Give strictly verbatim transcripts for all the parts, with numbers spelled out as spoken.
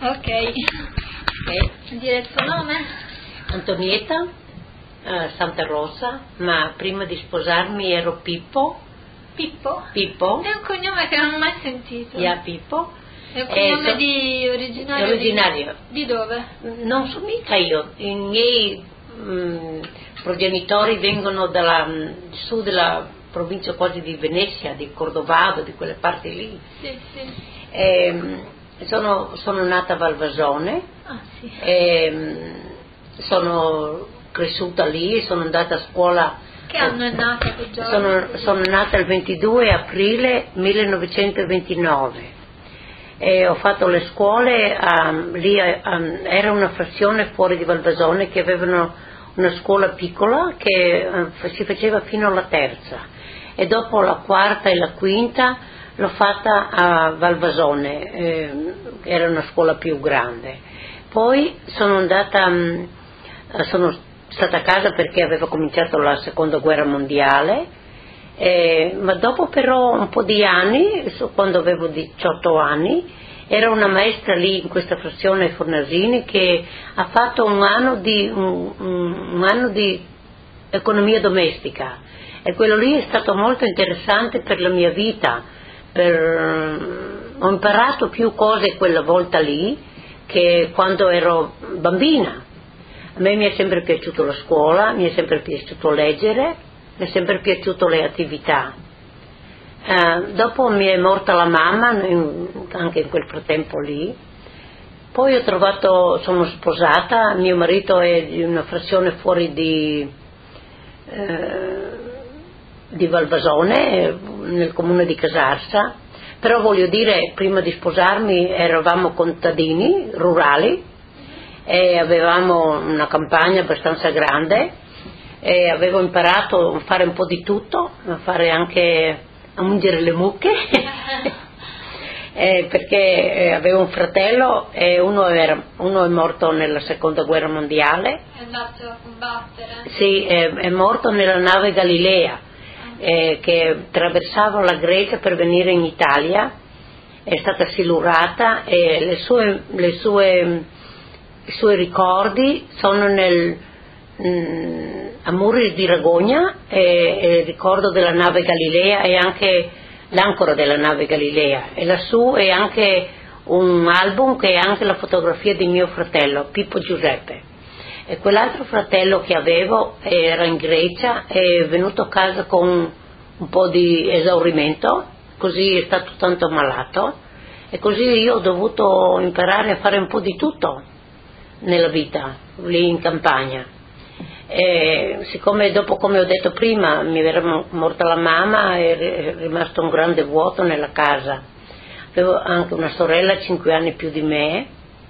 Ok. Ok. Dire il suo nome? Antonietta eh, Santa Rosa, ma prima di sposarmi ero Pippo. Pippo? Pippo. È un cognome che non ho mai sentito. Yeah, Pippo. È un cognome eh, so, di originario, originario. Di, di dove? Non so mica io. I miei mh, progenitori vengono dalla, su della provincia quasi di Venezia, di Cordovado, di quelle parti lì. Sì, sì. Eh, sono, sono nata a Valvasone. Ah, sì. Eh, sono cresciuta lì, sono andata a scuola. Che anno è nata quel giorno? Sono, sono nata il ventidue aprile millenovecentoventinove e ho fatto le scuole, um, lì um, era una frazione fuori di Valvasone che avevano una scuola piccola che um, si faceva fino alla terza e dopo la quarta e la quinta l'ho fatta a Valvasone, eh, era una scuola più grande. Poi sono andata, um, sono stata a casa perché aveva cominciato la seconda guerra mondiale, eh, ma dopo però un po' di anni, quando avevo diciotto anni, era una maestra lì in questa frazione Fornasini che ha fatto un anno di, un, un anno di economia domestica e quello lì è stato molto interessante per la mia vita, per, ho imparato più cose quella volta lì che quando ero bambina. A me mi è sempre piaciuta la scuola, mi è sempre piaciuto leggere, mi è sempre piaciuto le attività. Eh, dopo mi è morta la mamma, anche in quel frattempo lì. Poi ho trovato, sono sposata, mio marito è di una frazione fuori di, eh, di Valvasone, nel comune di Casarsa, però voglio dire, prima di sposarmi eravamo contadini rurali, e avevamo una campagna abbastanza grande e avevo imparato a fare un po' di tutto, a fare anche a ungere le mucche eh, perché eh, avevo un fratello e uno, era, uno è morto nella seconda guerra mondiale, è andato a combattere? Sì, è, è morto nella nave Galilea eh, che attraversava la Grecia per venire in Italia, è stata silurata e le sue, le sue i suoi ricordi sono nel, mh, a Murri di Ragogna, e, e il ricordo della nave Galilea e anche l'ancora della nave Galilea, e lassù è anche un album che è anche la fotografia di mio fratello Pippo Giuseppe, e quell'altro fratello che avevo era in Grecia, è venuto a casa con un po' di esaurimento, così è stato tanto malato e così io ho dovuto imparare a fare un po' di tutto nella vita lì in campagna. E siccome dopo, come ho detto prima, mi era morta la mamma, è rimasto un grande vuoto nella casa. Avevo anche una sorella cinque anni più di me,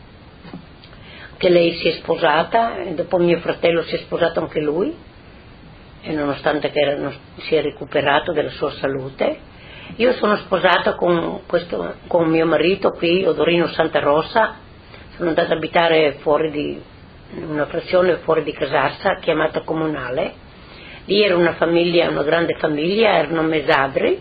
che lei si è sposata e dopo mio fratello si è sposato anche lui, e nonostante che era, non, si è recuperato della sua salute. Io sono sposata con, questo, con mio marito qui, Odorino Santa Rosa. Sono andata ad abitare fuori di una frazione fuori di Casarsa chiamata Comunale. Lì era una famiglia, una grande famiglia, erano mesadri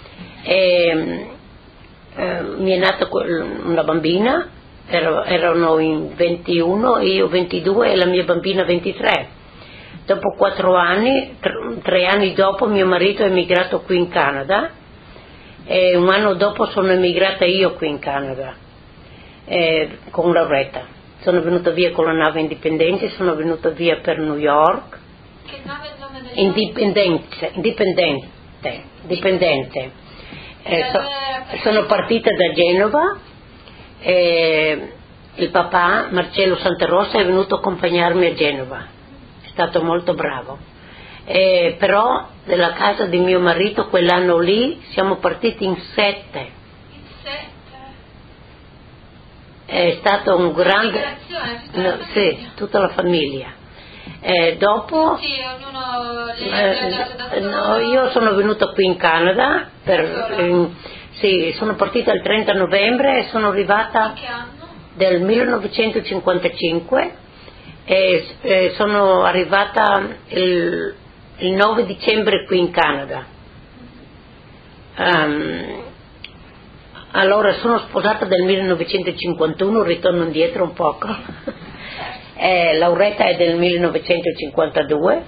e eh, mi è nata una bambina, ero, erano in ventuno, io ventidue e la mia bambina ventitré. Dopo quattro anni, tre, tre anni dopo, mio marito è emigrato qui in Canada e un anno dopo sono emigrata io qui in Canada. Eh, con Lauretta sono venuta via con la nave Indipendente, sono venuta via per New York. Che nave è il nome del Indipendente, indipendente, dipendente. Eh, so, sono partita da Genova e il papà Marcello Santarossa è venuto a accompagnarmi a Genova, è stato molto bravo, eh, però della casa di mio marito quell'anno lì siamo partiti in sette. È stato un grande, no, sì, tutta la famiglia. Eh, dopo sì, ognuno eh, no, io sono venuta qui in Canada per, eh, sì, sono partita il trenta novembre e sono arrivata del millenovecentocinquantacinque e eh, sono arrivata il, il nove dicembre qui in Canada. Um, allora sono sposata nel millenovecentocinquantuno, ritorno indietro un poco. eh, Lauretta è del millenovecentocinquantadue.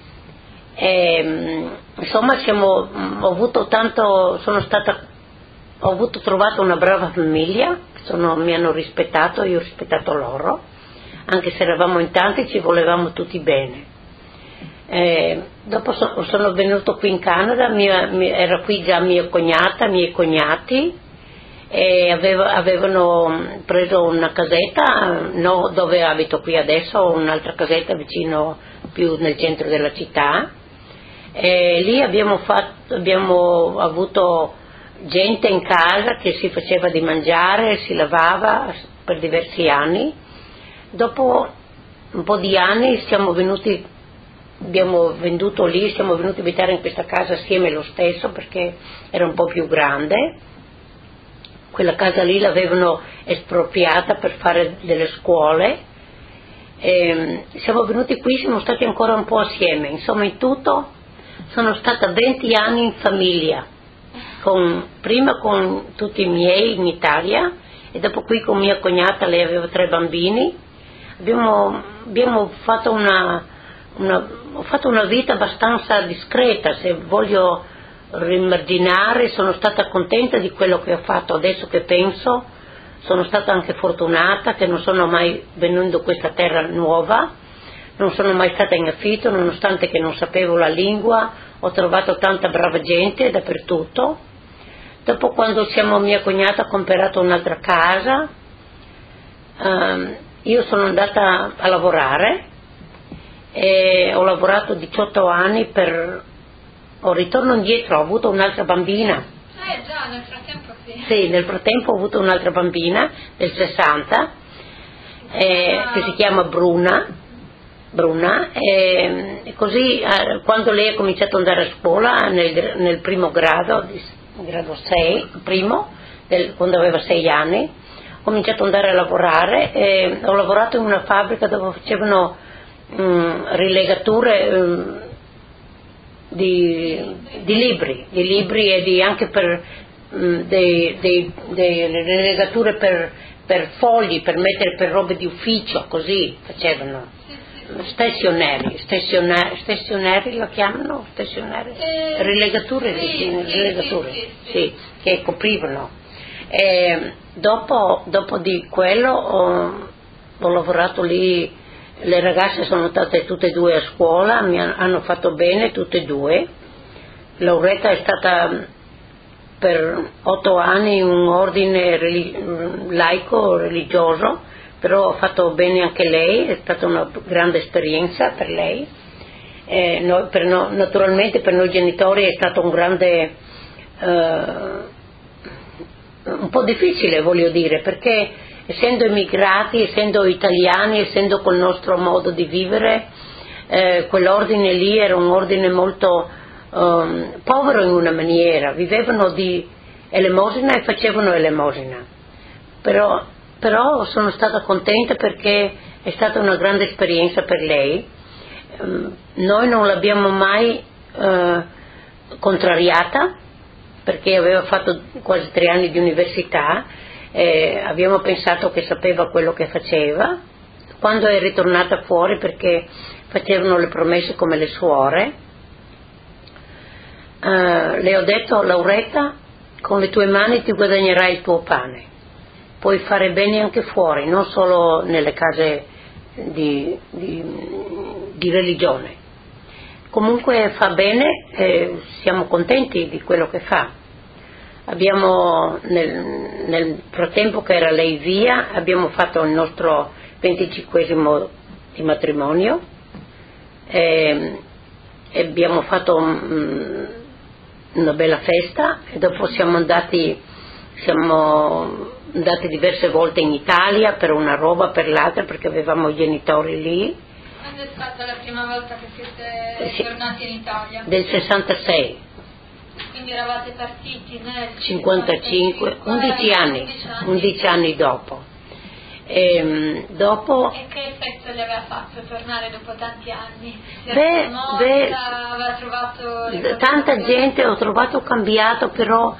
E, insomma siamo, ho avuto tanto, sono stata, ho avuto trovato una brava famiglia, sono, mi hanno rispettato, io ho rispettato loro, anche se eravamo in tanti ci volevamo tutti bene. Eh, dopo so, sono venuto qui in Canada, mia, mia, era qui già mia cognata, miei cognati, e avevo, avevano preso una casetta, no, dove abito qui adesso, un'altra casetta vicino, più nel centro della città, e lì abbiamo, fatto, abbiamo avuto gente in casa che si faceva di mangiare, si lavava per diversi anni. Dopo un po' di anni siamo venuti, abbiamo venduto lì, siamo venuti a abitare in questa casa assieme lo stesso perché era un po' più grande. Quella casa lì l'avevano espropriata per fare delle scuole. E siamo venuti qui, siamo stati ancora un po' assieme, insomma in tutto sono stata venti anni in famiglia, con, prima con tutti i miei in Italia e dopo qui con mia cognata, lei aveva tre bambini. Abbiamo, abbiamo fatto una, una, ho fatto una vita abbastanza discreta, se voglio rimarginare, sono stata contenta di quello che ho fatto. Adesso che penso, sono stata anche fortunata che non sono mai venuto in questa terra nuova, non sono mai stata in affitto, nonostante che non sapevo la lingua, ho trovato tanta brava gente dappertutto. Dopo, quando siamo, mia cognata ha comprato un'altra casa, ehm, io sono andata a lavorare e ho lavorato diciotto anni per, ho ritorno indietro, ho avuto un'altra bambina. Eh già, nel frattempo sì. Sì, nel frattempo ho avuto un'altra bambina del sessanta, eh, ah. che si chiama Bruna. Bruna e, e così eh, quando lei ha cominciato ad andare a scuola nel, nel primo grado, grado sei, primo, del, quando aveva sei anni, ho cominciato ad andare a lavorare e ho lavorato in una fabbrica dove facevano mh, rilegature mh, di, di libri, di libri e di, anche per mh, dei, dei, dei rilegature per, per fogli, per mettere per robe di ufficio, così facevano. Stazionari, stazionari, stazionari lo chiamano? Stazionari? Eh, rilegature, sì, sì, sì, rilegature, sì, sì, sì, che coprivano. E dopo, dopo di quello ho, ho lavorato lì, le ragazze sono state tutte e due a scuola, mi hanno fatto bene tutte e due. Lauretta è stata per otto anni in un ordine religi- laico, religioso, però ha fatto bene anche lei, è stata una grande esperienza per lei. Eh, noi, per no, naturalmente per noi genitori è stato un grande, eh, un po' difficile, voglio dire, perché essendo immigrati, essendo italiani, essendo col nostro modo di vivere, eh, quell'ordine lì era un ordine molto eh, povero in una maniera, vivevano di elemosina e facevano elemosina, però però sono stata contenta perché è stata una grande esperienza per lei. Noi non l'abbiamo mai eh, contrariata perché aveva fatto quasi tre anni di università, eh, abbiamo pensato che sapeva quello che faceva. Quando è ritornata fuori, perché facevano le promesse come le suore, eh, le ho detto: Lauretta, con le tue mani ti guadagnerai il tuo pane, puoi fare bene anche fuori, non solo nelle case di, di, di religione. Comunque fa bene e siamo contenti di quello che fa. Abbiamo, nel, nel frattempo che era lei via, abbiamo fatto il nostro venticinquesimo di matrimonio e, e abbiamo fatto um, una bella festa e dopo siamo andati, siamo andati diverse volte in Italia per una roba, per l'altra, perché avevamo i genitori lì. Quando è stata la prima volta che siete Eh sì, tornati in Italia? Del sessantasei. Quindi eravate partiti nel cinquantacinque, undici anni, undici anni dopo. E, dopo e che effetto le aveva fatto tornare dopo tanti anni? Si beh, era mossa, beh, aveva trovato le cose tanta cambiate? gente ho trovato cambiato, però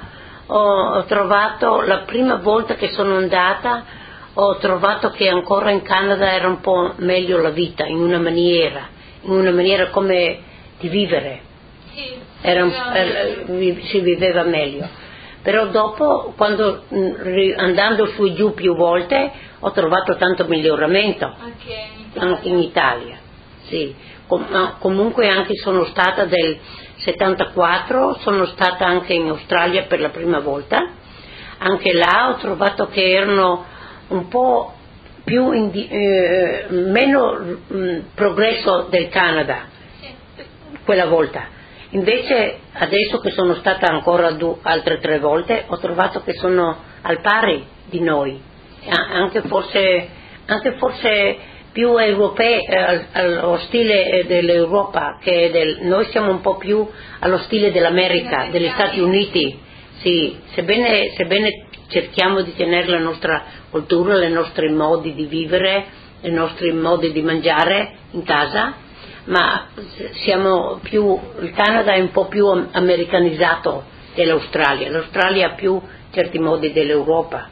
ho, ho trovato, la prima volta che sono andata, ho trovato che ancora in Canada era un po' meglio la vita, in una maniera, in una maniera come di vivere. Sì, Era un, era, si viveva meglio. Però dopo, quando andando su e giù più volte, ho trovato tanto miglioramento. Anche in Italia. Anche in Italia, sì. Com- comunque anche sono stata del settantaquattro, sono stata anche in Australia per la prima volta. Anche là ho trovato che erano un po' più indi- eh, meno mh, progresso del Canada, sì. Quella volta. Invece adesso che sono stata ancora due, altre tre volte, ho trovato che sono al pari di noi, anche forse, anche forse più europei, eh, allo stile dell'Europa, che del, noi siamo un po' più allo stile dell'America, degli Stati Uniti, sì, sebbene, sebbene cerchiamo di tenere la nostra cultura, i nostri modi di vivere, i nostri modi di mangiare in casa, ma siamo più, il Canada è un po' più americanizzato dell'Australia, l'Australia ha più certi modi dell'Europa.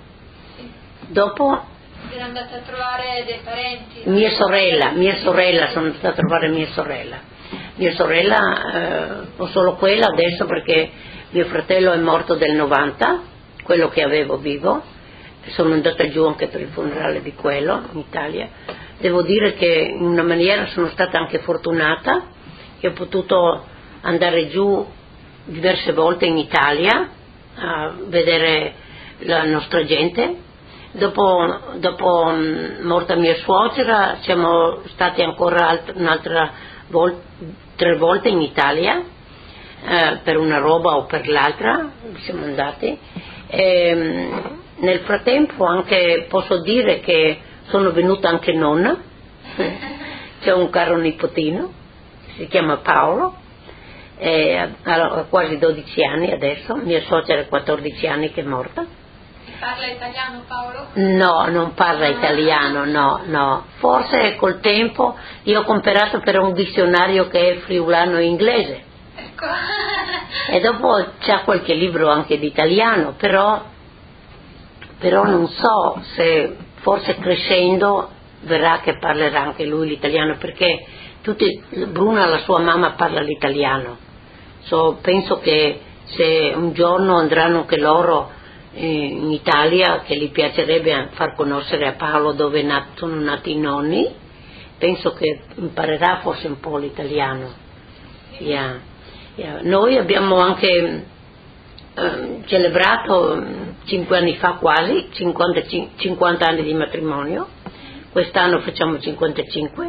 Dopo siete andata a trovare dei parenti? Mia sorella, mia sorella, sono andata a trovare mia sorella. Mia sorella, eh, non solo quella adesso perché mio fratello è morto del novanta, quello che avevo vivo, sono andata giù anche per il funerale di quello in Italia. Devo dire che in una maniera sono stata anche fortunata, che ho potuto andare giù diverse volte in Italia a vedere la nostra gente. Dopo, dopo morta mia suocera siamo stati ancora alt- un'altra volta, tre volte in Italia eh, per una roba o per l'altra, siamo andati. E, nel frattempo anche posso dire che sono venuta anche nonna, c'è un caro nipotino, si chiama Paolo, e ha quasi dodici anni adesso, mia suocera ha quattordici anni che è morta. Parla italiano Paolo? No, non parla italiano, no, no. Forse col tempo io ho comprato per un dizionario che è friulano inglese. Ecco. E dopo c'è qualche libro anche di italiano, però, però non so se forse crescendo verrà che parlerà anche lui l'italiano, perché tutti, Bruna, la sua mamma, parla l'italiano. So, penso che se un giorno andranno anche loro in Italia, che gli piacerebbe far conoscere a Paolo dove nat- sono nati i nonni, penso che imparerà forse un po' l'italiano. Yeah. Yeah. Noi abbiamo anche eh, celebrato cinque anni fa quasi cinquanta, cinquanta anni di matrimonio, quest'anno facciamo cinquantacinque.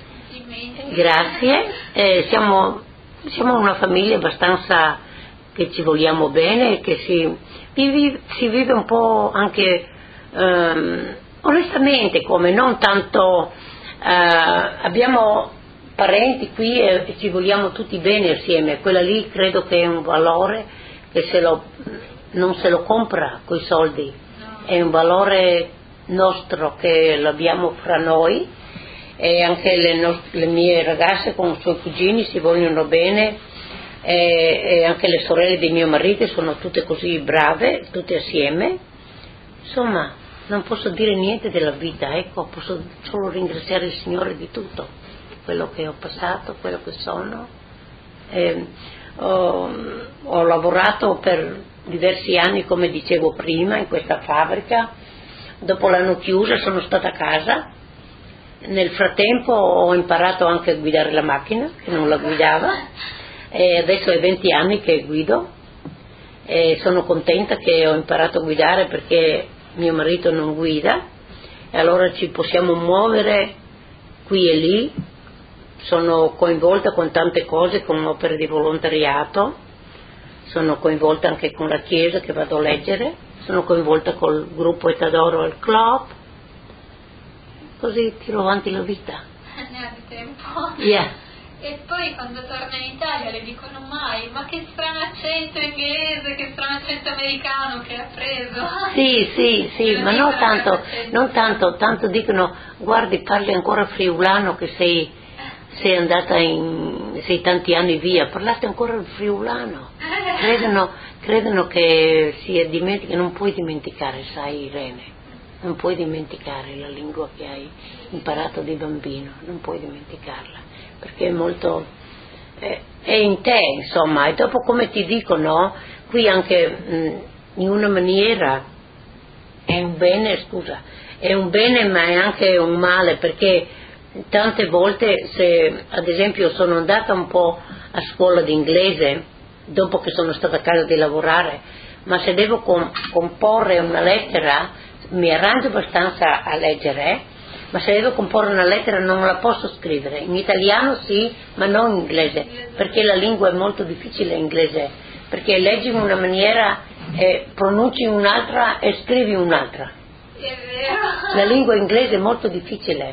Grazie. Eh, siamo, siamo una famiglia abbastanza che ci vogliamo bene, che si vive, si vive un po' anche ehm, onestamente, come non tanto eh, abbiamo parenti qui e, e ci vogliamo tutti bene assieme. Quella lì credo che è un valore che se lo, non se lo compra coi soldi, è un valore nostro che l'abbiamo fra noi, e anche le, nost- le mie ragazze con i suoi cugini si vogliono bene. E, e anche le sorelle di mio marito sono tutte così brave, tutte assieme. Insomma, non posso dire niente della vita, ecco, posso solo ringraziare il Signore di tutto, quello che ho passato, quello che sono. E, ho, ho lavorato per diversi anni, come dicevo prima, in questa fabbrica. Dopo l'hanno chiusa, sono stata a casa. Nel frattempo ho imparato anche a guidare la macchina, che non la guidava. E adesso è venti anni che guido e sono contenta che ho imparato a guidare, perché mio marito non guida e allora ci possiamo muovere qui e lì. Sono coinvolta con tante cose, con opere di volontariato, sono coinvolta anche con la chiesa che vado a leggere, sono coinvolta col gruppo Etadoro al club, così tiro avanti la vita. Ne ha di tempo. Yeah. E poi quando torna in Italia le dicono mai: ma che strano accento inglese, che strano accento americano che ha preso. Sì, sì, sì, ma non tanto, non tanto, tanto dicono: guardi, parli ancora friulano, che sei, sei andata in, sei tanti anni via, parlate ancora il friulano. Credono, credono che si dimentica, non puoi dimenticare, sai Irene, non puoi dimenticare la lingua che hai imparato di bambino, non puoi dimenticarla, perché è molto, è, è in te, insomma, e dopo come ti dicono, qui anche mh, in una maniera è un bene, scusa, è un bene ma è anche un male, perché tante volte, se ad esempio sono andata un po' a scuola di inglese, dopo che sono stata a casa di lavorare, ma se devo com- comporre una lettera, mi arrangio abbastanza a leggere, ma se devo comporre una lettera non la posso scrivere, in italiano sì, ma non in inglese, perché la lingua è molto difficile in inglese, perché leggi in una maniera, eh, pronunci in un'altra e scrivi un'altra. È vero. La lingua inglese è molto difficile,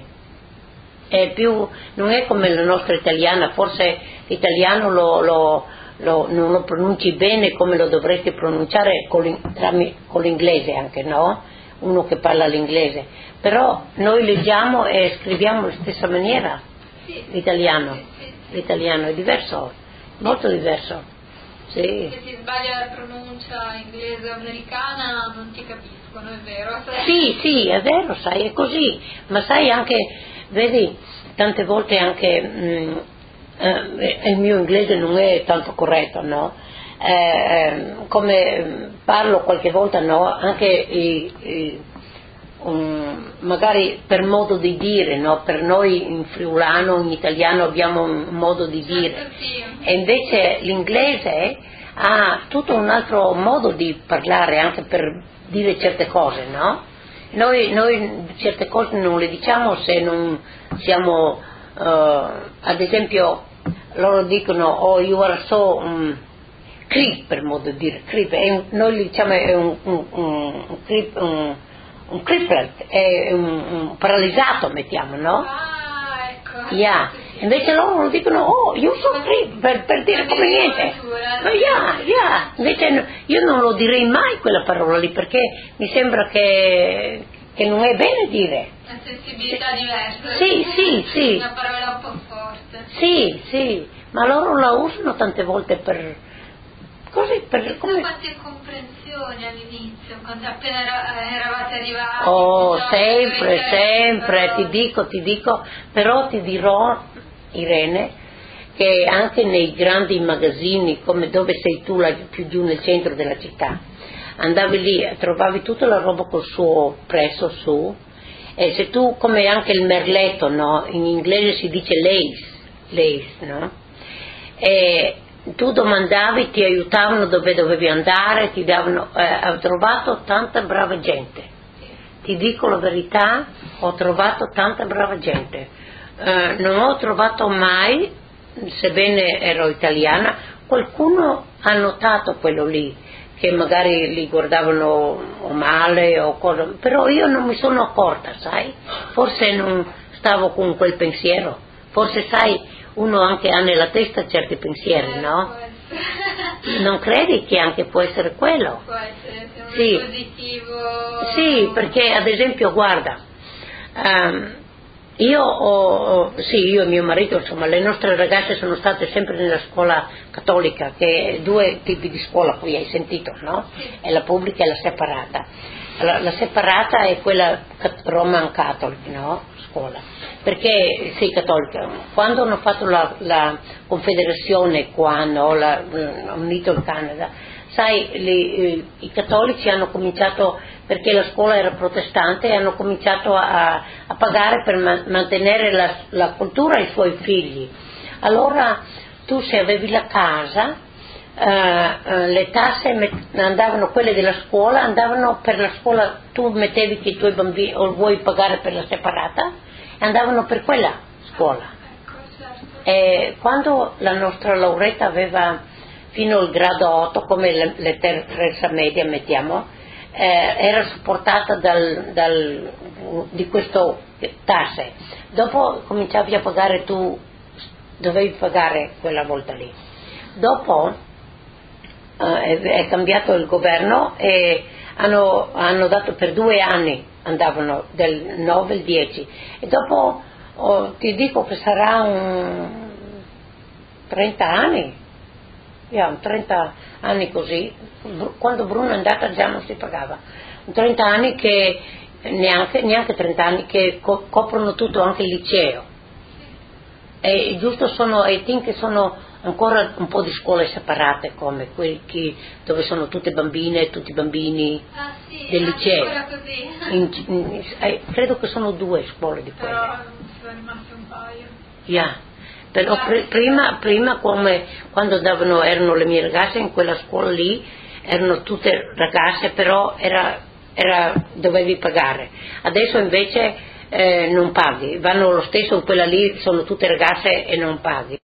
è più, non è come la nostra italiana, forse l'italiano lo, lo, lo, non lo pronunci bene come lo dovresti pronunciare con, l'in, con l'inglese anche, no? Uno che parla l'inglese, però noi leggiamo e scriviamo alla stessa maniera, sì, l'italiano, sì, sì, sì. L'italiano è diverso, molto diverso, sì. Se ti sbaglia la pronuncia inglese o americana non ti capiscono, è vero? Sì, sì, è vero, sai, è così, ma sai anche, vedi, tante volte anche mh, eh, il mio inglese non è tanto corretto, no? Eh, come parlo qualche volta, no? Anche i, i, um, magari per modo di dire, no? Per noi in friulano, in italiano abbiamo un modo di dire, e invece l'inglese ha tutto un altro modo di parlare anche per dire certe cose, no? Noi, noi certe cose non le diciamo se non siamo, uh, ad esempio loro dicono oh you are so um, creep, per modo di dire, creep, è un, noi li diciamo è un, un, un, un creep, un, un crippled, è un, un paralizzato, mettiamo, no? Ah, ecco. Yeah. Invece loro lo dicono, oh, io sono creep, per, per dire come niente. Ma yeah, yeah. Invece io non lo direi mai quella parola lì, perché mi sembra che, che non è bene dire. Una sensibilità diversa. Sì, sì, sì. Una parola un po' forte. Sì, sì, ma loro la usano tante volte per... Così per, come... quante comprensioni all'inizio, quando appena era, eravate arrivati. Oh, cioè, sempre, sempre, però... ti dico, ti dico, però ti dirò, Irene, che anche nei grandi magazzini, come dove sei tu, là, più giù nel centro della città, andavi lì, trovavi tutta la roba col suo prezzo su, e se tu, come anche il merletto, no? In inglese si dice lace, lace, no? E tu domandavi, ti aiutavano dove dovevi andare, ti davano, eh, ho trovato tanta brava gente, ti dico la verità, ho trovato tanta brava gente, eh, non ho trovato mai, sebbene ero italiana, qualcuno ha notato quello lì, che magari li guardavano o male o cosa, però io non mi sono accorta, sai, forse non stavo con quel pensiero, forse sai, uno anche ha nella testa certi pensieri, no? Non credi che anche può essere quello? Può essere, se uno sì. È positivo. Sì, perché ad esempio, guarda, um, io ho, sì, io e mio marito, insomma, le nostre ragazze sono state sempre nella scuola cattolica, che è due tipi di scuola, qui hai sentito, no? Sì. È la pubblica e la separata. La, la separata è quella Roman Catholic, no? Scuola. Perché sei cattolica. Quando hanno fatto la, la confederazione qua, no? La, la, unito il Canada, sai, li, i cattolici hanno cominciato, perché la scuola era protestante, hanno cominciato a, a pagare per ma, mantenere la, la cultura ai suoi figli. Allora tu, se avevi la casa, Uh, uh, le tasse met- andavano, quelle della scuola andavano per la scuola, tu mettevi che i tuoi bambini o vuoi pagare per la separata, andavano per quella scuola. E quando la nostra Lauretta aveva fino al grado otto, come le, le terza media mettiamo, eh, era supportata dal, dal, di questo tasse. Dopo cominciavi a pagare, tu dovevi pagare quella volta lì. Dopo Uh, è, è cambiato il governo e hanno, hanno dato per due anni, andavano del nove al dieci, e dopo oh, ti dico che sarà un trenta anni yeah, trenta anni così, quando Bruno è andata già non si pagava, trenta anni che, neanche, neanche trenta anni che co- coprono tutto, anche il liceo, e giusto sono, I think che sono ancora un po' di scuole separate come quelli che, dove sono tutte bambine e tutti bambini ah, sì, del liceo, così. in, in, eh, credo che sono due scuole di quelle. Però sono rimasti un paio. Yeah. Però pr- prima, prima come, quando davano, erano le mie ragazze in quella scuola lì, erano tutte ragazze, però era, era, dovevi pagare. Adesso invece eh, non paghi, vanno lo stesso in quella lì, sono tutte ragazze e non paghi.